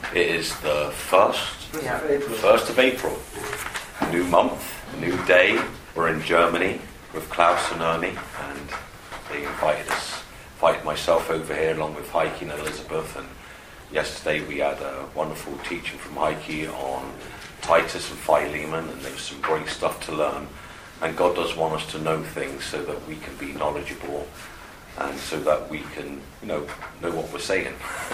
It is the 1st of April. New month, new day. We're in Germany with Klaus and Ernie, and they invited myself over here along with Heike and Elizabeth. And yesterday we had a wonderful teaching from Heike on Titus and Philemon, and there was some great stuff to learn. And God does want us to know things so that we can be knowledgeable and so that we can, know what we're saying.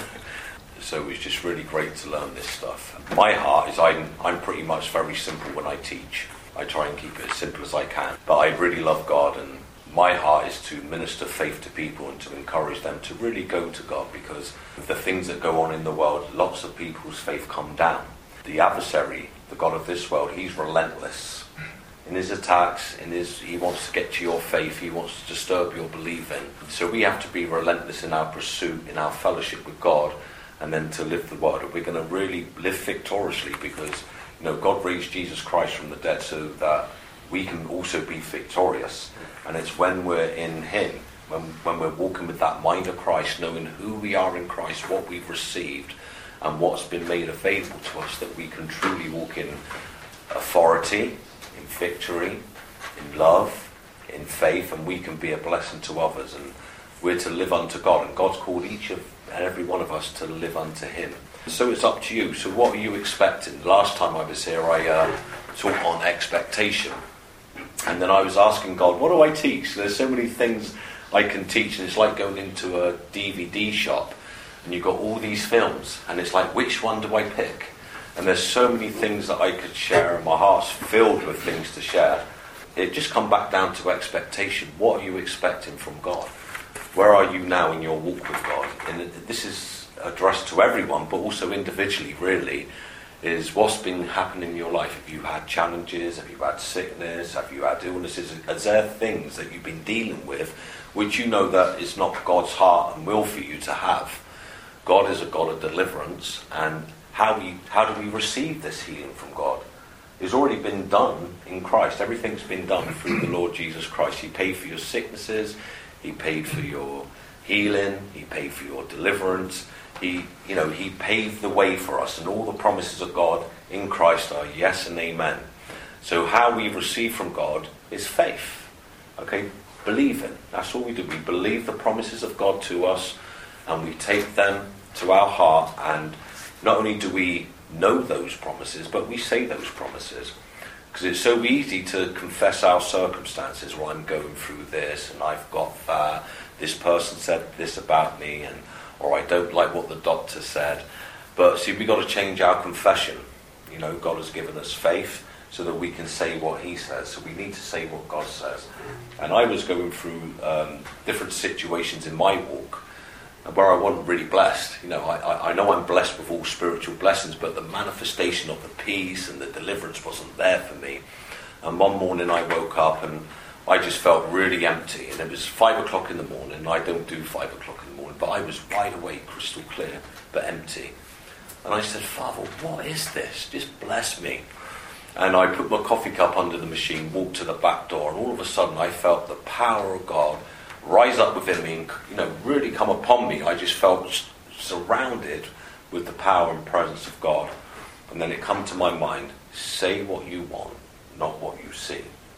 So it was just really great to learn this stuff. My heart is I'm pretty much very simple when I teach. I try and keep it as simple as I can. But I really love God, and my heart is to minister faith to people and to encourage them to really go to God, because of the things that go on in the world, lots of people's faith come down. The adversary, the God of this world, he's relentless. In his attacks, he wants to get to your faith, he wants to disturb your believing. So we have to be relentless in our pursuit, in our fellowship with God, and then to live the word. We're going to really live victoriously, because God raised Jesus Christ from the dead so that we can also be victorious. And it's when we're in him, when we're walking with that mind of Christ, knowing who we are in Christ, what we've received and what's been made available to us, that we can truly walk in authority, in victory, in love, in faith, and we can be a blessing to others. And we're to live unto God, and God's called each and every one of us to live unto him. So it's up to you. So what are you expecting? Last time I was here, I taught on expectation, and then I was asking God, what do I teach? There's so many things I can teach, and it's like going into a DVD shop and you've got all these films, and it's like, which one do I pick? And there's so many things that I could share, and my heart's filled with things to share. It just come back down to expectation. What are you expecting from God? Where are you now in your walk with God? And this is addressed to everyone, but also individually, really, is what's been happening in your life. Have you had challenges? Have you had sickness? Have you had illnesses? Are there things that you've been dealing with which you know that is not God's heart and will for you to have? God is a God of deliverance, and how do we receive this healing from God? It's already been done in Christ. Everything's been done through the Lord Jesus Christ. He paid for your sicknesses. He paid for your healing. He paid for your deliverance. He paved the way for us, and all the promises of God in Christ are yes and amen. So how we receive from God is faith. Okay, believing. That's all we do. We believe the promises of God to us, and we take them to our heart, and not only do we know those promises, but we say those promises. Because it's so easy to confess our circumstances. Well, I'm going through this, and I've got that. This person said this about me, or I don't like what the doctor said. But see, we've got to change our confession. God has given us faith so that we can say what he says. So we need to say what God says. And I was going through different situations in my walk where I wasn't really blessed. I know I'm blessed with all spiritual blessings, but the manifestation of the peace and the deliverance wasn't there for me. And one morning I woke up and I just felt really empty. And it was 5 o'clock in the morning. I don't do 5 o'clock in the morning, but I was wide awake, crystal clear, but empty. And I said, Father, what is this? Just bless me. And I put my coffee cup under the machine, walked to the back door, and all of a sudden I felt the power of God rise up within me and really come upon me. I just felt surrounded with the power and presence of God. And then it come to my mind, say what you want, not what you see.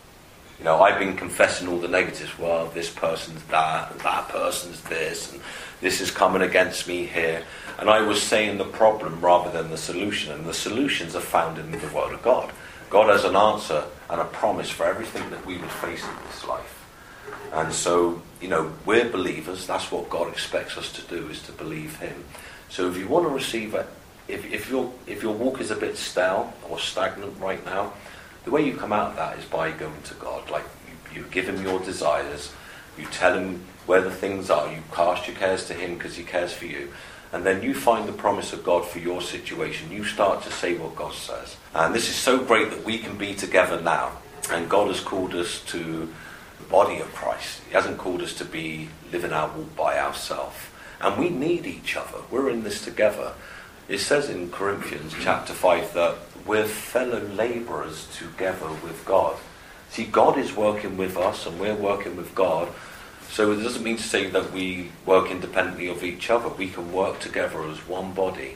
I've been confessing all the negatives. Well, this person's that person's this, and this is coming against me here. And I was saying the problem rather than the solution. And the solutions are found in the Word of God. God has an answer and a promise for everything that we would face in this life. And so, we're believers. That's what God expects us to do, is to believe him. So if you want to receive it, if your walk is a bit stale or stagnant right now, the way you come out of that is by going to God. Like you give him your desires, you tell him where the things are, you cast your cares to him because he cares for you. And then you find the promise of God for your situation. You start to say what God says. And this is so great that we can be together now. And God has called us to the body of Christ. He hasn't called us to be living our walk by ourselves. And we need each other. We're in this together. It says in Corinthians chapter 5 that we're fellow labourers together with God. See, God is working with us and we're working with God. So it doesn't mean to say that we work independently of each other. We can work together as one body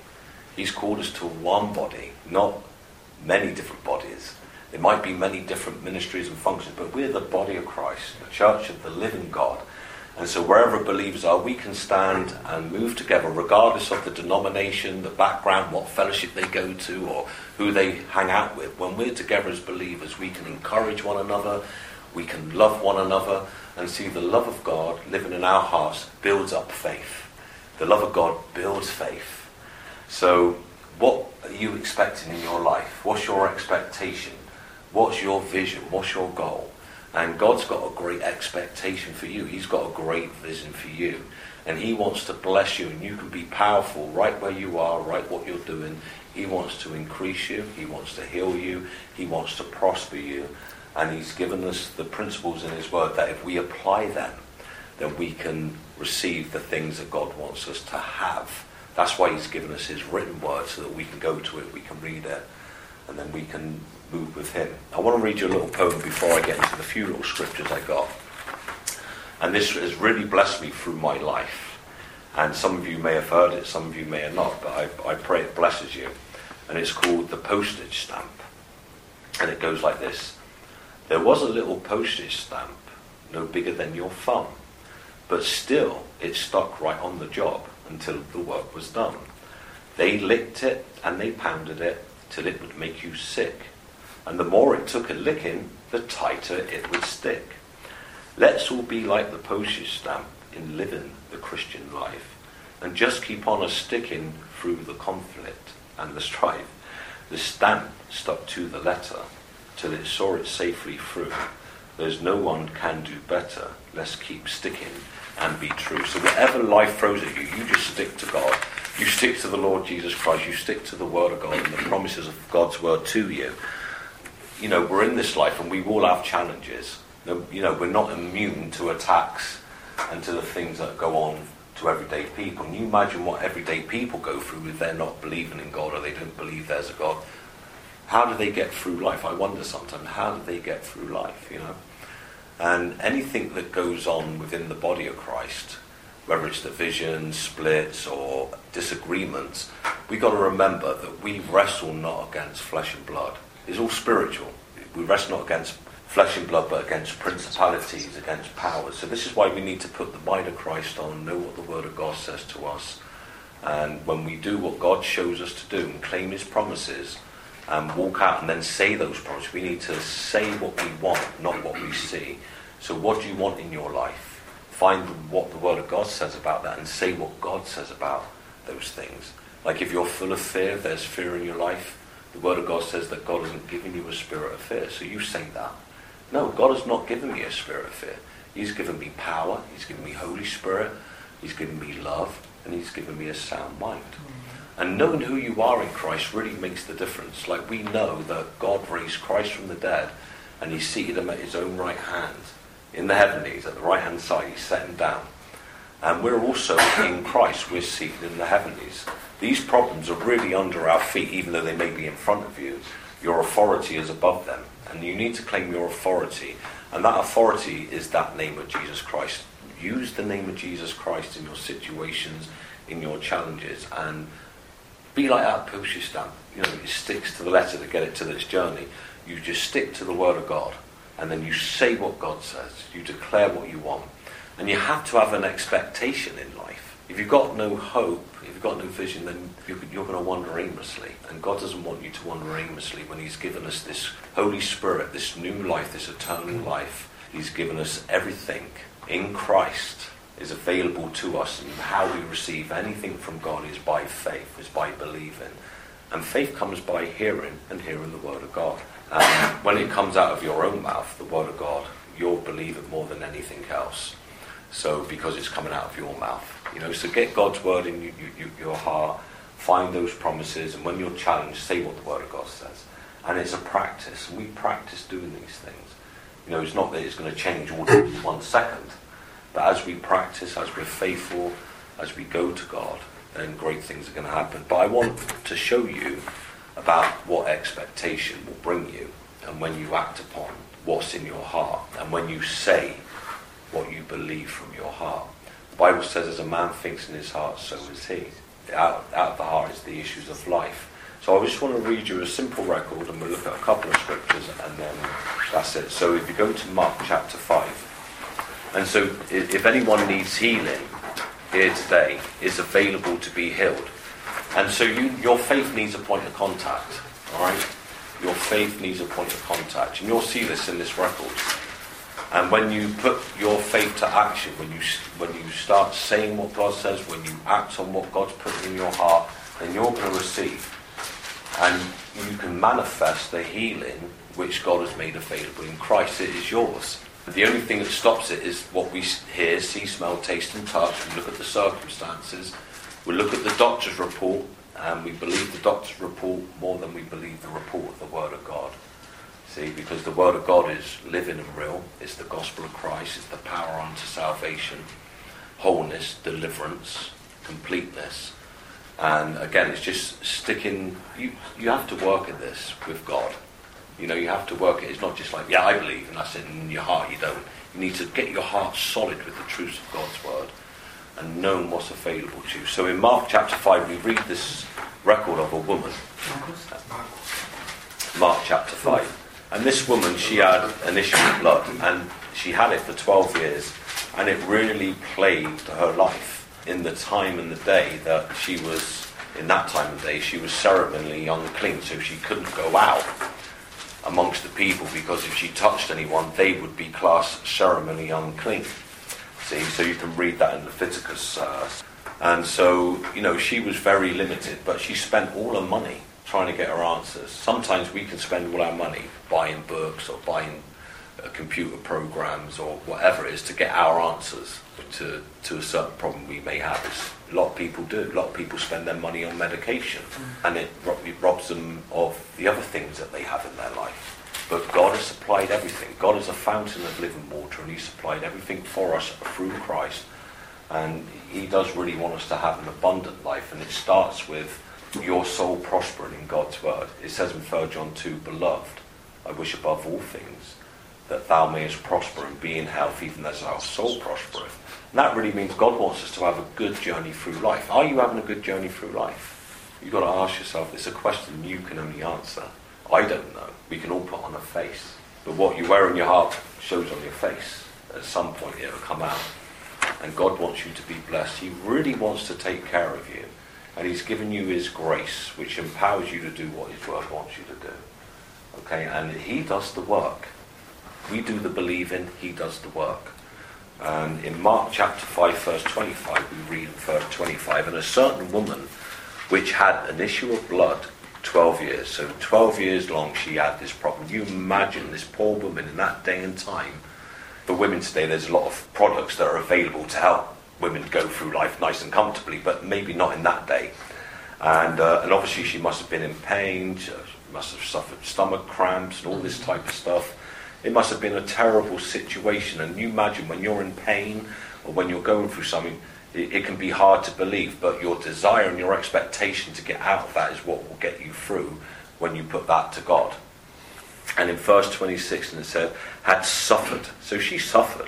He's called us to one body, not many different bodies. There might be many different ministries and functions, but we're the body of Christ, the church of the living God. And so wherever believers are, we can stand and move together regardless of the denomination, the background, what fellowship they go to, or who they hang out with. When we're together as believers, we can encourage one another, we can love one another, and see the love of God living in our hearts builds up faith. The love of God builds faith. So what are you expecting in your life? What's your expectation? What's your vision? What's your goal? And God's got a great expectation for you. He's got a great vision for you. And he wants to bless you, and you can be powerful right where you are, right what you're doing. He wants to increase you. He wants to heal you. He wants to prosper you. And he's given us the principles in his word that if we apply them, then we can receive the things that God wants us to have. That's why he's given us his written word, so that we can go to it, we can read it, and then we can move with him. I want to read you a little poem before I get into the few little scriptures I got. And this has really blessed me through my life. And some of you may have heard it, some of you may have not, but I pray it blesses you. And it's called The Postage Stamp. And it goes like this. There was a little postage stamp, no bigger than your thumb, but still it stuck right on the job until the work was done. They licked it and they pounded it till it would make you sick. And the more it took a licking, the tighter it would stick. Let's all be like the postage stamp in living the Christian life, and just keep on a-sticking through the conflict and the strife. The stamp stuck to the letter till it saw it safely through. There's no one can do better. Let's keep sticking and be true. So whatever life throws at you, you just stick to God. You stick to the Lord Jesus Christ. You stick to the word of God and the promises of God's word to you. You know, we're in this life and we all have challenges. You know, we're not immune to attacks and to the things that go on to everyday people. And you imagine what everyday people go through if they're not believing in God, or they don't believe there's a God. How do they get through life? I wonder sometimes, how do they get through life, you know? And anything that goes on within the body of Christ, whether it's divisions, splits, or disagreements, we've got to remember that we wrestle not against flesh and blood. It's all spiritual. We wrestle not against flesh and blood, but against principalities, against powers. So this is why we need to put the mind of Christ on, know what the word of God says to us. And when we do what God shows us to do and claim his promises and walk out and then say those promises, we need to say what we want, not what we see. So what do you want in your life? Find what the word of God says about that and say what God says about those things. Like if you're full of fear, there's fear in your life. The word of God says that God hasn't given you a spirit of fear. So you say that. No, God has not given me a spirit of fear. He's given me power. He's given me Holy Spirit. He's given me love. And he's given me a sound mind. And knowing who you are in Christ really makes the difference. Like we know that God raised Christ from the dead and he seated him at his own right hand in the heavenlies, at the right hand side. He set him down. And we're also in Christ. We're seated in the heavenlies. These problems are really under our feet, even though they may be in front of you. Your authority is above them. And you need to claim your authority. And that authority is that name of Jesus Christ. Use the name of Jesus Christ in your situations, in your challenges, and be like that postage stamp. You know, it sticks to the letter to get it to this journey. You just stick to the word of God, and then you say what God says. You declare what you want. And you have to have an expectation in life. If you've got no hope, if you've got no vision, then you're going to wander aimlessly. And God doesn't want you to wander aimlessly when he's given us this Holy Spirit, this new life, this eternal life. He's given us everything in Christ is available to us, and how we receive anything from God is by faith, is by believing. And faith comes by hearing, and hearing the word of God. And when it comes out of your own mouth, the word of God, you'll believe it more than anything else. So because it's coming out of your mouth, you know. So get God's word in your heart, find those promises, and when you're challenged, say what the word of God says. And it's a practice, and we practice doing these things. You know, it's not that it's going to change all in 1 second, but as we practice, as we're faithful, as we go to God, then great things are going to happen. But I want to show you about what expectation will bring you, and when you act upon what's in your heart, and when you say what you believe from your heart. The Bible says, as a man thinks in his heart, so is he. out of the heart is the issues of life. So I just want to read you a simple record, and we'll look at a couple of scriptures, and then that's it. So if you go to Mark chapter 5, and so if anyone needs healing here today, is available to be healed. And so your faith needs a point of contact, all right? Your faith needs a point of contact, and you'll see this in this record. And when you put your faith to action, when you start saying what God says, when you act on what God's put in your heart, then you're going to receive. And you can manifest the healing which God has made available in Christ. It is yours. The only thing that stops it is what we hear, see, smell, taste and touch. We look at the circumstances. We look at the doctor's report, and we believe the doctor's report more than we believe the report of the Word of God. See, because the Word of God is living and real. It's the gospel of Christ. It's the power unto salvation, wholeness, deliverance, completeness. And again, it's just sticking. You have to work at this with God. You know, you have to work it. It's not just like, yeah, I believe, and that's it. In your heart, you don't. You need to get your heart solid with the truths of God's word and know what's available to you. So in Mark chapter 5, we read this record of a woman. Mark chapter 5. And this woman, she had an issue of blood, and she had it for 12 years, and it really plagued her life. In the time and the day that she was, in that time of day, she was ceremonially unclean, so she couldn't go out amongst the people, because if she touched anyone, they would be classed ceremonially unclean. See, so you can read that in Leviticus. And so, you know, she was very limited, but she spent all her money trying to get her answers. Sometimes we can spend all our money buying books or buying computer programs or whatever it is to get our answers to a certain problem we may have. A lot of people do. A lot of people spend their money on medication, and it robs them of the other things that they have in their life. But God has supplied everything. God is a fountain of living water, and He supplied everything for us through Christ. And He does really want us to have an abundant life, and it starts with your soul prospering in God's word. It says in 3 John 2, "Beloved, I wish above all things that thou mayest prosper and be in health, even as our soul prospereth." And that really means God wants us to have a good journey through life. Are you having a good journey through life? You've got to ask yourself. It's a question you can only answer. I don't know. We can all put on a face. But what you wear in your heart shows on your face. At some point it will come out. And God wants you to be blessed. He really wants to take care of you. And He's given you His grace, which empowers you to do what His word wants you to do. Okay? And He does the work. We do the believing, He does the work. And in Mark chapter 5, verse 25, we read in verse 25, "And a certain woman which had an issue of blood 12 years." So 12 years long she had this problem. You imagine this poor woman in that day and time. For women today, there's a lot of products that are available to help women go through life nice and comfortably, but maybe not in that day. And obviously she must have been in pain, she must have suffered stomach cramps and all this type of stuff. It must have been a terrible situation. And you imagine when you're in pain or when you're going through something, it can be hard to believe, but your desire and your expectation to get out of that is what will get you through when you put that to God. And in verse 26, and it said, "had suffered." So she suffered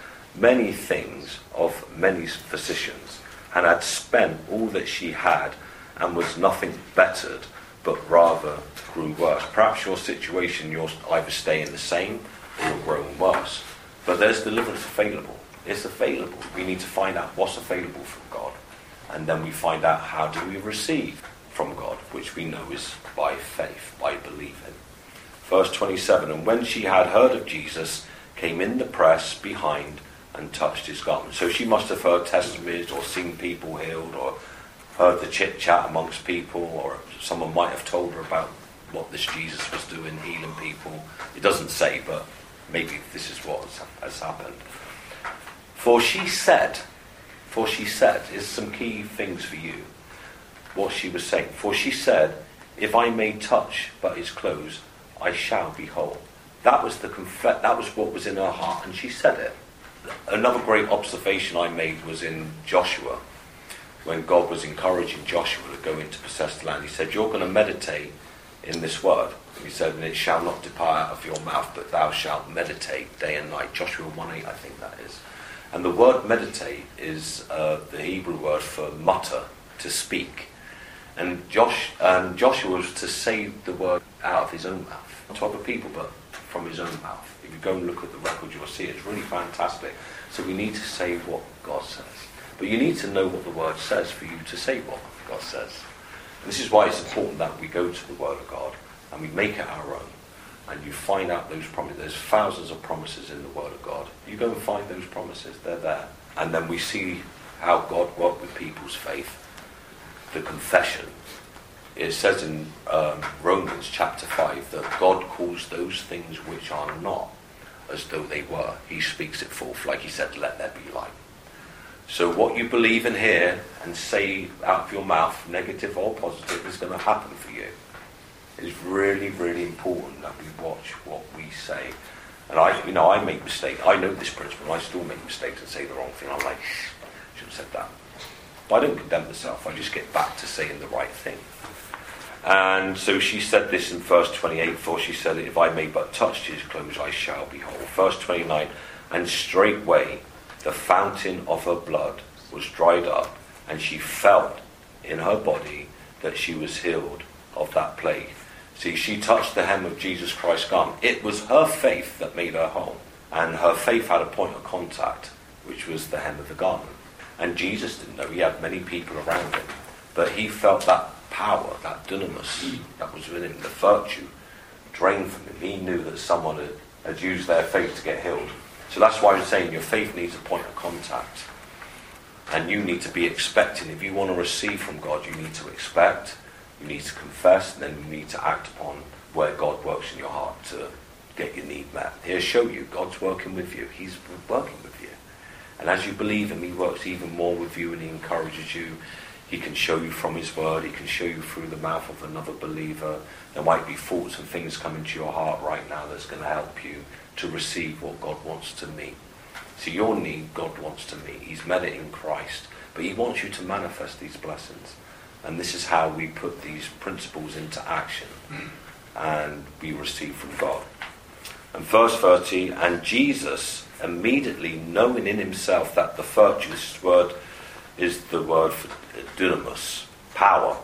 many things of many physicians, and had spent all that she had, and was nothing bettered, but rather grew worse. Perhaps your situation, you're either staying the same or you're growing worse. But there's deliverance available. It's available. We need to find out what's available from God. And then we find out how do we receive from God, which we know is by faith, by believing. Verse 27, "And when she had heard of Jesus, came in the press behind and touched his garment." So she must have heard testimonies or seen people healed or heard the chit-chat amongst people, or someone might have told her about what this Jesus was doing, healing people. It doesn't say, but maybe this is what has happened. For she said, is some key things for you, what she was saying. For she said, "If I may touch but his clothes, I shall be whole." That was that was what was in her heart, and she said it. Another great observation I made was in Joshua, when God was encouraging Joshua to go into possess the land. He said, "You're going to meditate in this word." He said, "And it shall not depart out of your mouth, but thou shalt meditate day and night." Joshua 1:8, I think that is. And the word meditate is the Hebrew word for mutter, to speak. And Joshua was to say the word out of his own mouth, not to other people, but from his own mouth. If you go and look at the record, you'll see it's really fantastic. So we need to say what God says. But you need to know what the word says for you to say what God says. And this is why it's important that we go to the word of God and we make it our own. And you find out those promises. There's thousands of promises in the word of God. You go and find those promises. They're there. And then we see how God worked with people's faith. The confession. It says in Romans chapter 5 that God calls those things which are not as though they were. He speaks it forth, like he said, let there be light. So what you believe in here and say out of your mouth, negative or positive, is going to happen for you. It's really, really important that we watch what we say. And I make mistakes. I know this principle. I still make mistakes and say the wrong thing. I'm like, should have said that. But I don't condemn myself. I just get back to saying the right thing. And so she said this in verse 28, for she said, if I may but touch his clothes, I shall be whole. Verse 29, and straightway the fountain of her blood was dried up, and she felt in her body that she was healed of that plague. See, she touched the hem of Jesus Christ's garment. It was her faith that made her whole. And her faith had a point of contact, which was the hem of the garment. And Jesus didn't know. He had many people around him. But he felt that power, that dunamis that was within him, the virtue drained from him. He knew that someone had used their faith to get healed. So that's why I'm saying your faith needs a point of contact. And you need to be expecting. If you want to receive from God, you need to expect, you need to confess, and then you need to act upon where God works in your heart to get your need met. He'll show you God's working with you. He's working with you. And as you believe him, he works even more with you, and he encourages you. He can show you from his word. He can show you through the mouth of another believer. There might be thoughts and things coming to your heart right now that's going to help you to receive what God wants to meet. So your need, God wants to meet. He's met it in Christ. But he wants you to manifest these blessings. And this is how we put these principles into action. And we receive from God. And verse 30, and Jesus, immediately knowing in himself that the virtuous word is the word for dunamis, power,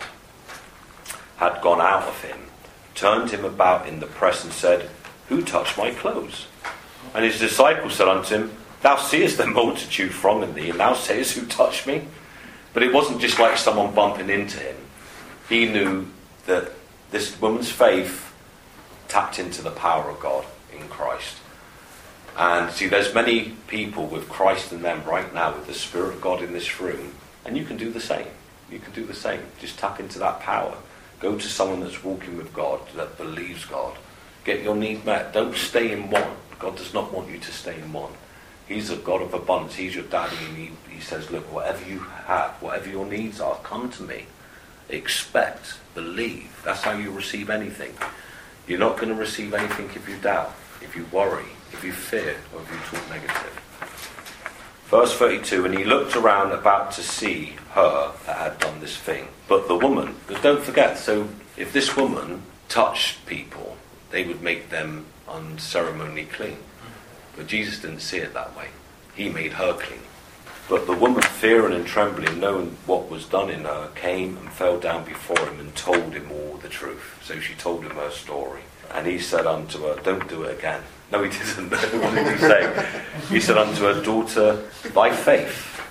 had gone out of him, turned him about in the press and said, who touched my clothes? And his disciples said unto him, thou seest the multitude thronging thee, and thou sayest, who touched me? But it wasn't just like someone bumping into him. He knew that this woman's faith tapped into the power of God in Christ. And see, there's many people with Christ in them right now, with the Spirit of God in this room, and you can do the same. You can do the same. Just tap into that power. Go to someone that's walking with God, that believes God. Get your need met. Don't stay in one. God does not want you to stay in one. He's a God of abundance. He's your daddy, and he says, look, whatever you have, whatever your needs are, come to me. Expect, believe. That's how you receive anything. You're not going to receive anything if you doubt, if you worry, if you fear, or if you talk negative. Verse 32, and he looked around about to see her that had done this thing. But the woman, because don't forget, so if this woman touched people, they would make them unceremonially clean. But Jesus didn't see it that way. He made her clean. But the woman, fearing and trembling, knowing what was done in her, came and fell down before him and told him all the truth. So she told him her story. And he said unto her, don't do it again. No, he didn't. What did he say? He said unto her, daughter, thy faith,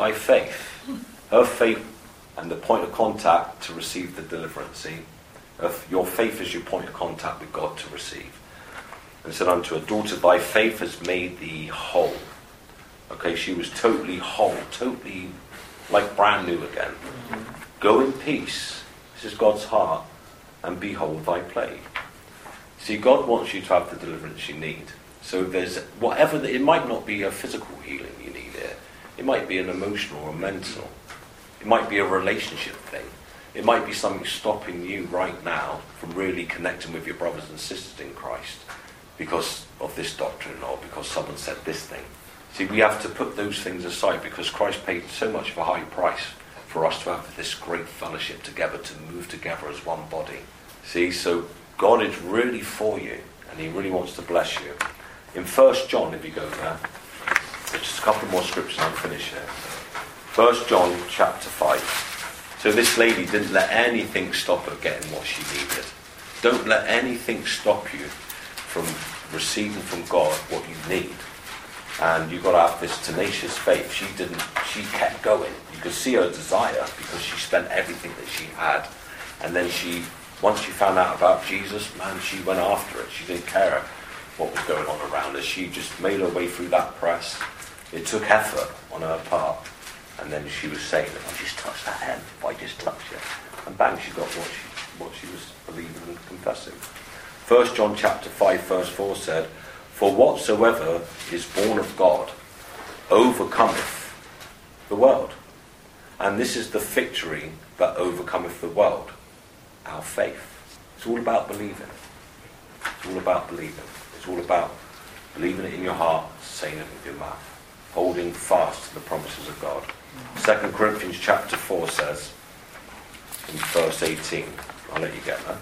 her faith, and the point of contact to receive the deliverance. See, your faith is your point of contact with God to receive. And said unto her, daughter, thy faith has made thee whole. Okay, she was totally whole, totally like brand new again. Go in peace. This is God's heart. And behold thy plague. See, God wants you to have the deliverance you need. So there's whatever, it might not be a physical healing you need here. It might be an emotional or mental. It might be a relationship thing. It might be something stopping you right now from really connecting with your brothers and sisters in Christ because of this doctrine or because someone said this thing. See, we have to put those things aside because Christ paid so much of a high price for us to have this great fellowship together, to move together as one body. See, so God is really for you, and he really wants to bless you. In 1 John, if you go there, there's just a couple more scriptures and I'll finish here. 1 John chapter 5. So this lady didn't let anything stop her getting what she needed. Don't let anything stop you from receiving from God what you need. And you've got to have this tenacious faith. She kept going. You could see her desire because she spent everything that she had. And then once she found out about Jesus, man, she went after it. She didn't care what was going on around her. She just made her way through that press. It took effort on her part. And then she was saying, if I just touch that hem, if I just touch it. And bang, she got what she was believing and confessing. 1 John chapter 5 verse 4 said, for whatsoever is born of God overcometh the world. And this is the victory that overcometh the world, our faith. It's all about believing. It's all about believing. It's all about believing it in your heart, saying it with your mouth, holding fast to the promises of God. 2 Corinthians chapter 4 says, in verse 18, I'll let you get that.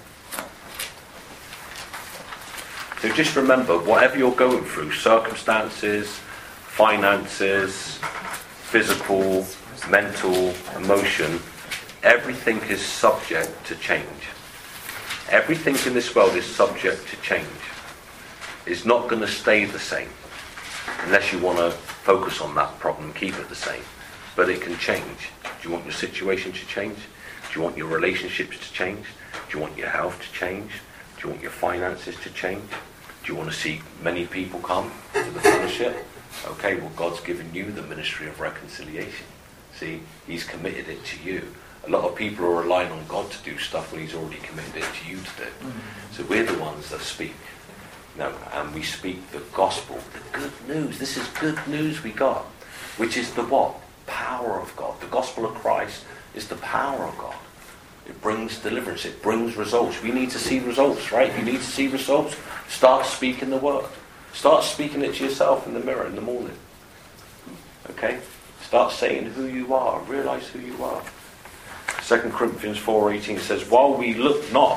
So just remember, whatever you're going through, circumstances, finances, physical, mental, emotion, everything is subject to change. Everything in this world is subject to change. It's not going to stay the same unless you want to focus on that problem, keep it the same. But it can change. Do you want your situation to change? Do you want your relationships to change? Do you want your health to change? Do you want your finances to change? Do you want to see many people come to the fellowship? Okay, well, God's given you the ministry of reconciliation. See, he's committed it to you. A lot of people are relying on God to do stuff when he's already committed it to you to do. So we're the ones that speak. And we speak the gospel, the good news. This is good news we got, which is the what? Power of God. The gospel of Christ is the power of God. It brings deliverance. It brings results. We need to see results, right? You need to see results. Start speaking the word. Start speaking it to yourself in the mirror in the morning. Okay? Start saying who you are. Realize who you are. 2 Corinthians 4:18 says, while we look not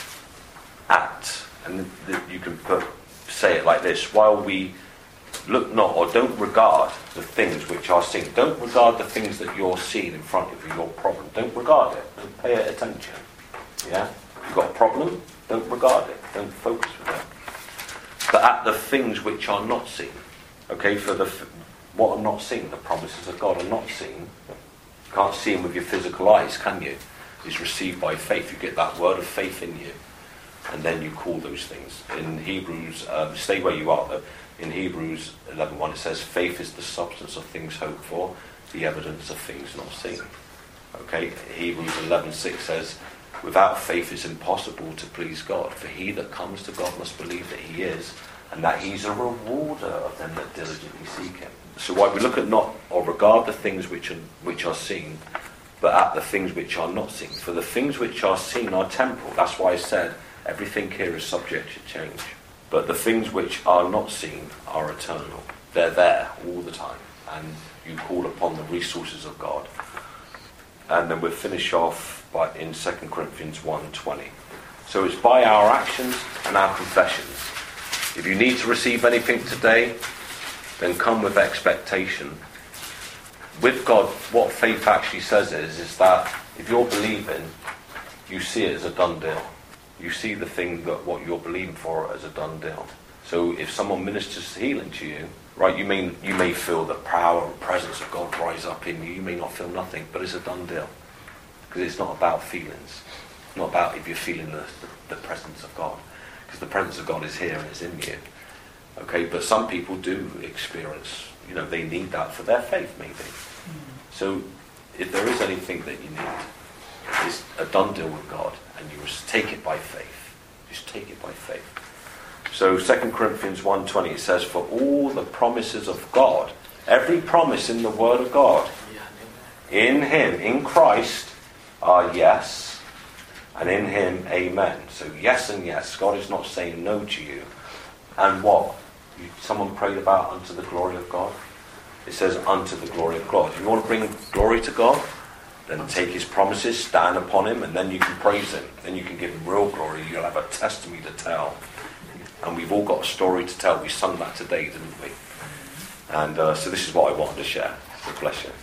at, and you can say it like this, while we look not or don't regard the things which are seen. Don't regard the things that you're seeing in front of you, your problem. Don't regard it. Don't pay it attention. Yeah? You've got a problem? Don't regard it. Don't focus with it. But at the things which are not seen. Okay, for what are not seen, the promises of God are not seen. You can't see them with your physical eyes, can you? It's received by faith. You get that word of faith in you. And then you call those things. In Hebrews, stay where you are though. In Hebrews 11:1 it says, faith is the substance of things hoped for, the evidence of things not seen. Okay, Hebrews 11:6 says, without faith it's impossible to please God, for he that comes to God must believe that he is, and that he's a rewarder of them that diligently seek him. So why we look at not or regard the things which are seen, but at the things which are not seen. For the things which are seen are temporal. That's why I said everything here is subject to change. But the things which are not seen are eternal. They're there all the time. And you call upon the resources of God. And then we'll finish off in 2 Corinthians 1:20. So it's by our actions and our confessions. If you need to receive anything today, then come with expectation. With God, what faith actually says is that if you're believing, you see it as a done deal. You see the thing that what you're believing for as a done deal. So if someone ministers healing to you, right, you may feel the power and presence of God rise up in you. You may not feel nothing, but it's a done deal. Because it's not about feelings. It's not about if you're feeling the presence of God. Because the presence of God is here and it's in you. Okay, but some people do experience, they need that for their faith maybe. So if there is anything that you need, it's a done deal with God. And you just take it by faith. Just take it by faith. So 2 Corinthians 1:20 it says, for all the promises of God, every promise in the Word of God, in Him, in Christ, are yes, and in Him, amen. So yes and yes. God is not saying no to you. And what? Someone prayed about unto the glory of God. It says unto the glory of God. If you want to bring glory to God, then take His promises, stand upon Him, and then you can praise Him. Then you can give Him real glory. You'll have a testimony to tell. And we've all got a story to tell. We sung that today, didn't we? And so this is what I wanted to share. So bless you.